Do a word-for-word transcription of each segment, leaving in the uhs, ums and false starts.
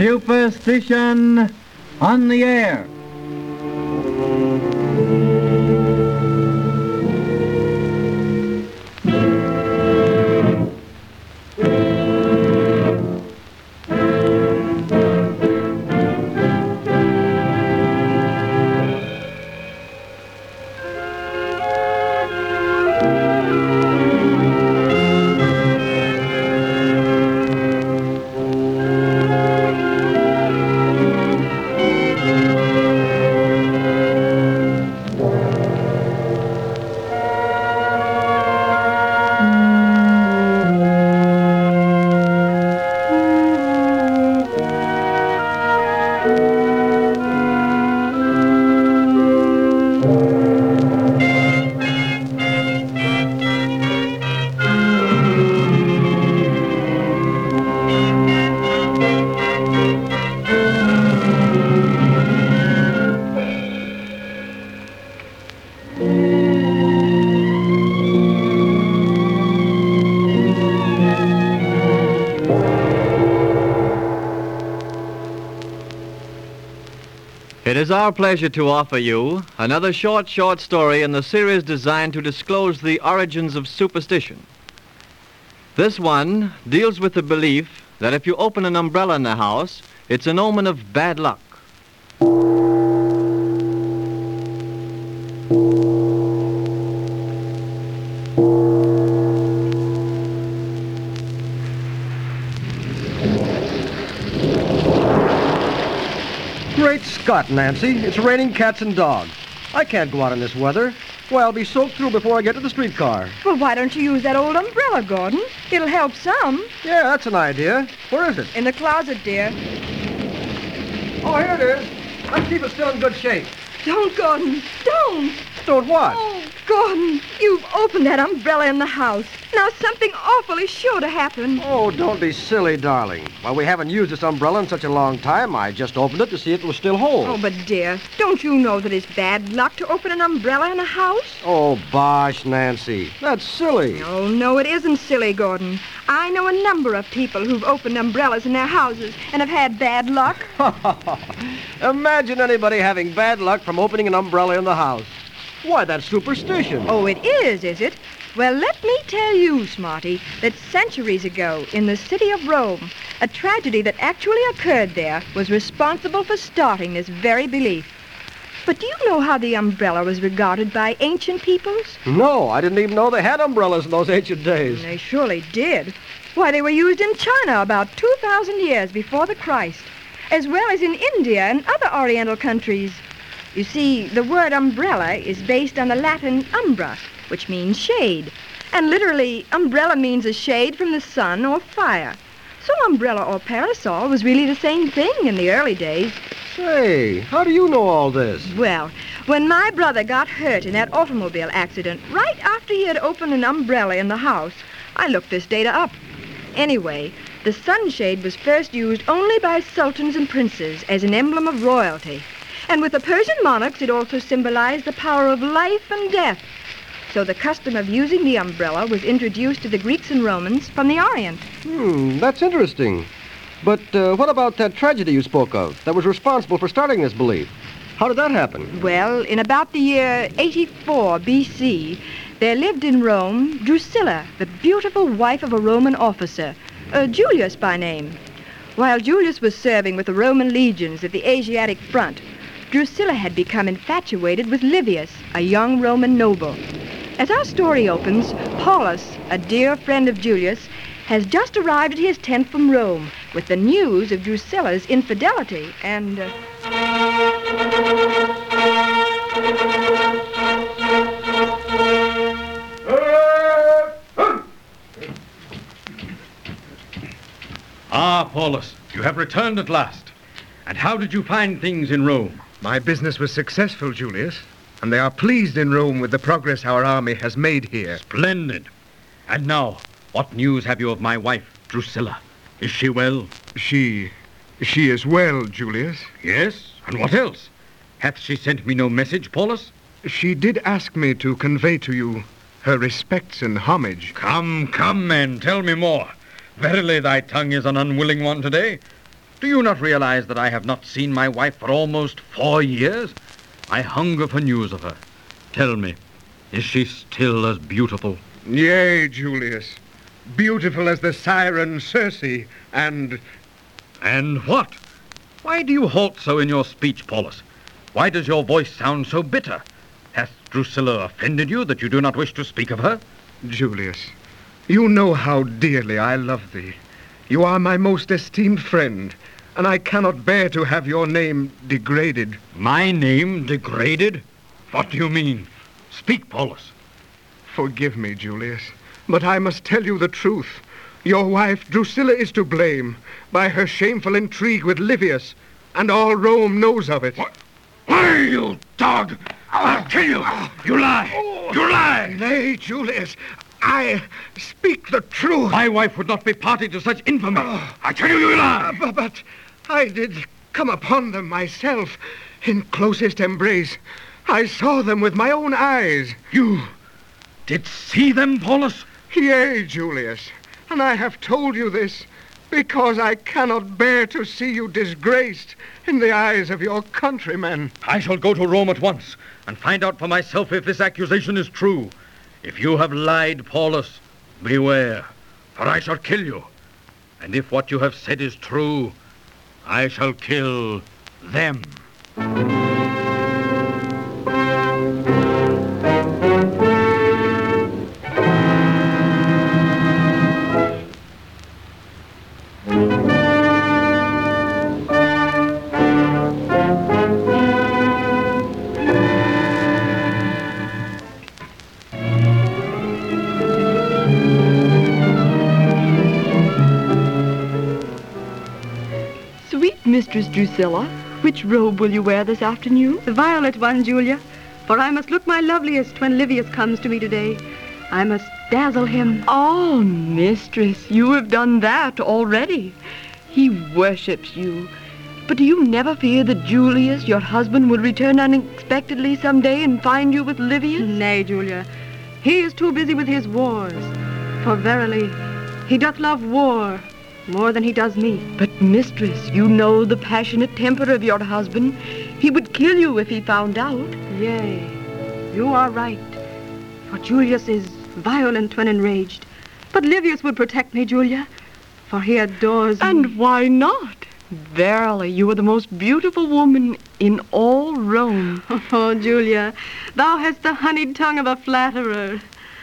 Superstition on the air. It is our pleasure to offer you another short, short story in the series designed to disclose the origins of superstition. This one deals with the belief that if you open an umbrella in the house, it's an omen of bad luck. Great Scott, Nancy. It's raining cats and dogs. I can't go out in this weather. Well, I'll be soaked through before I get to the streetcar. Well, why don't you use that old umbrella, Gordon? It'll help some. Yeah, that's an idea. Where is it? In the closet, dear. Oh, here it is. Let's keep it still in good shape. Don't, Gordon. Don't. Don't what? Oh, Gordon, you've opened that umbrella in the house. Now something awful is sure to happen. Oh, don't be silly, darling. Well, we haven't used this umbrella in such a long time. I just opened it to see if it was still whole. Oh, but dear, don't you know that it's bad luck to open an umbrella in a house? Oh, bosh, Nancy. That's silly. Oh, no, it isn't silly, Gordon. I know a number of people who've opened umbrellas in their houses and have had bad luck. Imagine anybody having bad luck from opening an umbrella in the house. Why, that's superstition. Oh, it is, is it? Well, let me tell you, Smarty, that centuries ago, in the city of Rome, a tragedy that actually occurred there was responsible for starting this very belief. But do you know how the umbrella was regarded by ancient peoples? No, I didn't even know they had umbrellas in those ancient days. They surely did. Why, they were used in China about two thousand years before the Christ, as well as in India and other Oriental countries. You see, the word umbrella is based on the Latin umbra, which means shade. And literally, umbrella means a shade from the sun or fire. So umbrella or parasol was really the same thing in the early days. Say, how do you know all this? Well, when my brother got hurt in that automobile accident, right after he had opened an umbrella in the house, I looked this data up. Anyway, the sunshade was first used only by sultans and princes as an emblem of royalty. And with the Persian monarchs, it also symbolized the power of life and death. So the custom of using the umbrella was introduced to the Greeks and Romans from the Orient. Hmm, that's interesting. But uh, what about that tragedy you spoke of that was responsible for starting this belief? How did that happen? Well, in about the year eighty-four B C, there lived in Rome Drusilla, the beautiful wife of a Roman officer, uh, Julius by name. While Julius was serving with the Roman legions at the Asiatic front, Drusilla had become infatuated with Livius, a young Roman noble. As our story opens, Paulus, a dear friend of Julius, has just arrived at his tent from Rome with the news of Drusilla's infidelity and... Uh... Ah, Paulus, you have returned at last. And how did you find things in Rome? My business was successful, Julius, and they are pleased in Rome with the progress our army has made here. Splendid. And now, what news have you of my wife, Drusilla? Is she well? She... she is well, Julius. Yes? And what else? Hath she sent me no message, Paulus? She did ask me to convey to you her respects and homage. Come, come, man, tell me more. Verily, thy tongue is an unwilling one today. Do you not realize that I have not seen my wife for almost four years? I hunger for news of her. Tell me, is she still as beautiful? Yea, Julius. Beautiful as the siren Circe, and... And what? Why do you halt so in your speech, Paulus? Why does your voice sound so bitter? Hath Drusilla offended you that you do not wish to speak of her? Julius, you know how dearly I love thee. You are my most esteemed friend, and I cannot bear to have your name degraded. My name degraded? What do you mean? Speak, Paulus. Forgive me, Julius, but I must tell you the truth. Your wife, Drusilla, is to blame by her shameful intrigue with Livius, and all Rome knows of it. What? Why, you dog? I'll kill you. You lie. You lie. Nay, Julius, I speak the truth. My wife would not be party to such infamy. I tell you, you lie. Uh, but I did come upon them myself in closest embrace. I saw them with my own eyes. You did see them, Paulus? Yea, Julius, and I have told you this because I cannot bear to see you disgraced in the eyes of your countrymen. I shall go to Rome at once and find out for myself if this accusation is true. If you have lied, Paulus, beware, for I shall kill you. And if what you have said is true, I shall kill them. Mistress Drusilla, which robe will you wear this afternoon? The violet one, Julia, for I must look my loveliest when Livius comes to me today. I must dazzle him. Oh, mistress, you have done that already. He worships you. But do you never fear that Julius, your husband, will return unexpectedly some day and find you with Livius? Nay, Julia, he is too busy with his wars. For verily, he doth love war more than he does me. But, mistress, you know the passionate temper of your husband. He would kill you if he found out. Yea, you are right. For Julius is violent when enraged. But Livius would protect me, Julia, for he adores me. And why not? Verily, you are the most beautiful woman in all Rome. Oh, Julia, thou hast the honeyed tongue of a flatterer.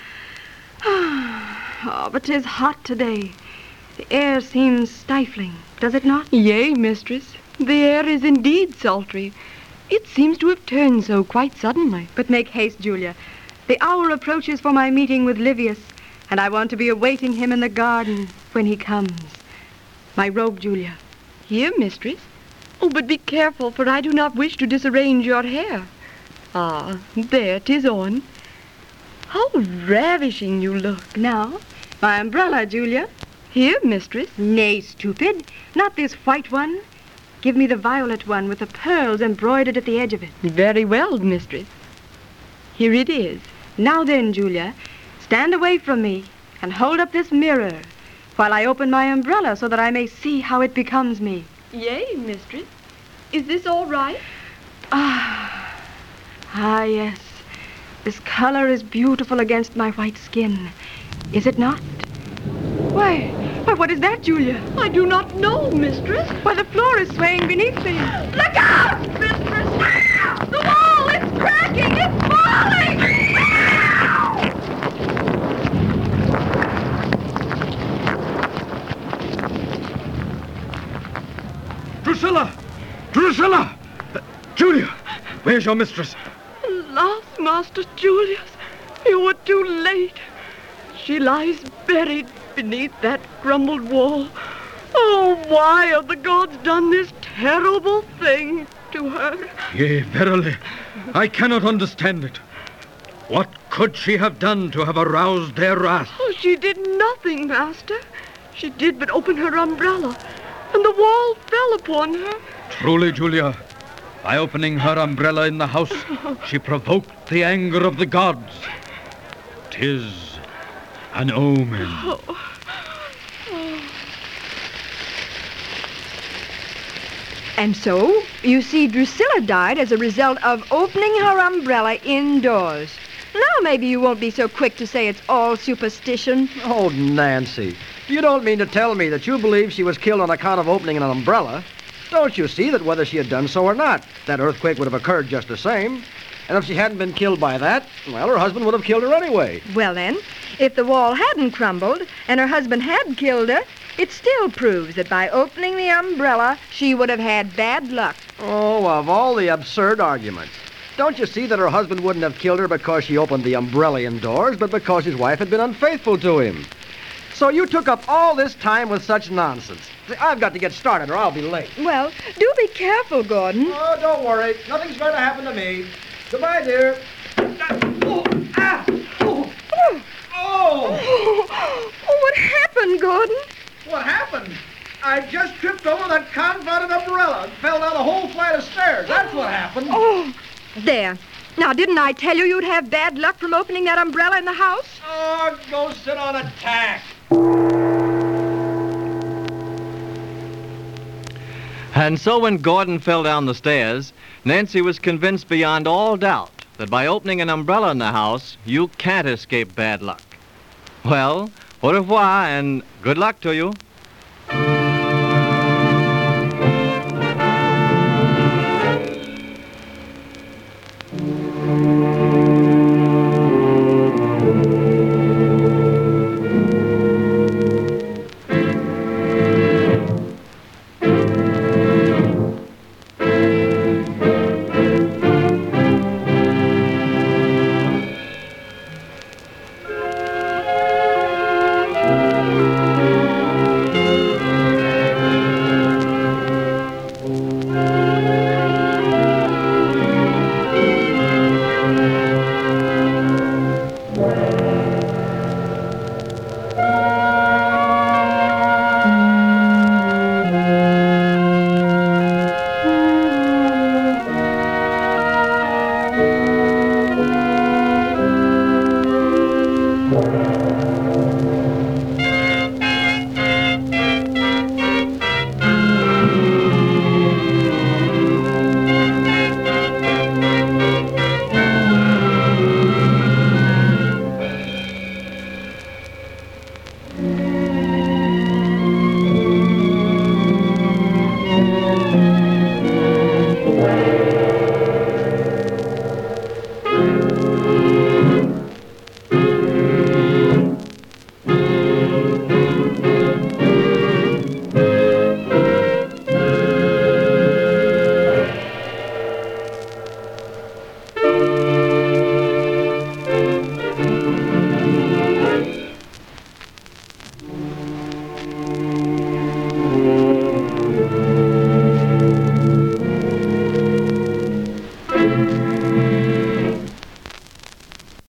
Oh, but 'tis hot today. The air seems stifling, does it not? Yea, mistress. The air is indeed sultry. It seems to have turned so quite suddenly. But make haste, Julia. The hour approaches for my meeting with Livius, and I want to be awaiting him in the garden when he comes. My robe, Julia. Here, mistress. Oh, but be careful, for I do not wish to disarrange your hair. Ah, there 'tis on. How ravishing you look. Now, my umbrella, Julia. Here, mistress. Nay, stupid. Not this white one. Give me the violet one with the pearls embroidered at the edge of it. Very well, mistress. Here it is. Now then, Julia, stand away from me and hold up this mirror while I open my umbrella so that I may see how it becomes me. Yea, mistress. Is this all right? Ah, ah, yes. This color is beautiful against my white skin. Is it not? Why, why, what is that, Julia? I do not know, mistress. Why, the floor is swaying beneath me. Look out, mistress! The wall is cracking! It's falling! Drusilla! Drusilla! Uh, Julia! Where's your mistress? Alas, Master Julius, you were too late. She lies buried beneath that crumbled wall. Oh, why have the gods done this terrible thing to her? Yea, verily, I cannot understand it. What could she have done to have aroused their wrath? Oh, she did nothing, Master. She did but open her umbrella, and the wall fell upon her. Truly, Julia, by opening her umbrella in the house, she provoked the anger of the gods. 'Tis an omen. Oh. Oh. And so, you see, Drusilla died as a result of opening her umbrella indoors. Now maybe you won't be so quick to say it's all superstition. Oh, Nancy, you don't mean to tell me that you believe she was killed on account of opening an umbrella? Don't you see that whether she had done so or not, that earthquake would have occurred just the same? And if she hadn't been killed by that, well, her husband would have killed her anyway. Well then, if the wall hadn't crumbled and her husband had killed her, it still proves that by opening the umbrella, she would have had bad luck. Oh, of all the absurd arguments. Don't you see that her husband wouldn't have killed her because she opened the umbrella indoors, but because his wife had been unfaithful to him? So you took up all this time with such nonsense. See, I've got to get started or I'll be late. Well, do be careful, Gordon. Oh, don't worry. Nothing's going to happen to me. Goodbye, dear. Oh, ah, oh, Oh, oh. oh, oh, what happened, Gordon? What happened? I just tripped over that confounded umbrella and fell down the whole flight of stairs. That's what happened. Oh, there. Now, didn't I tell you you'd have bad luck from opening that umbrella in the house? Oh, go sit on a tack. And so when Gordon fell down the stairs, Nancy was convinced beyond all doubt that by opening an umbrella in the house, you can't escape bad luck. Well, au revoir and good luck to you.